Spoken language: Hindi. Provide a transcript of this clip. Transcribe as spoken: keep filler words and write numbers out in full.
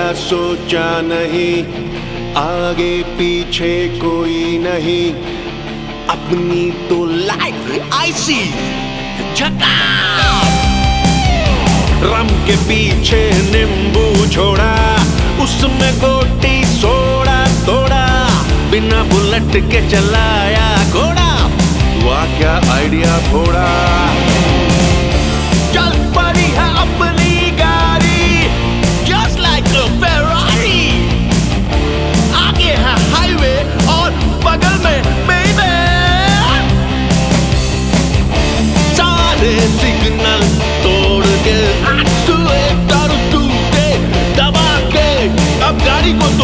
सोचा नहीं, आगे पीछे कोई नहीं, अपनी तो लाइफ ऐसी झकास। रम के पीछे नींबू छोड़ा, उसमें गोटी सोड़ा तोड़ा, बिना बुलेट के चलाया घोड़ा, वाह क्या आइडिया थोड़ा। चल पड़ी है अपनी गाड़ी, just like a Ferrari, आगे है हाईवे और बगल में बेबे, सारे सिग्नल तोड़ के एक्सीलेटर टूटे दबा के अब गाड़ी को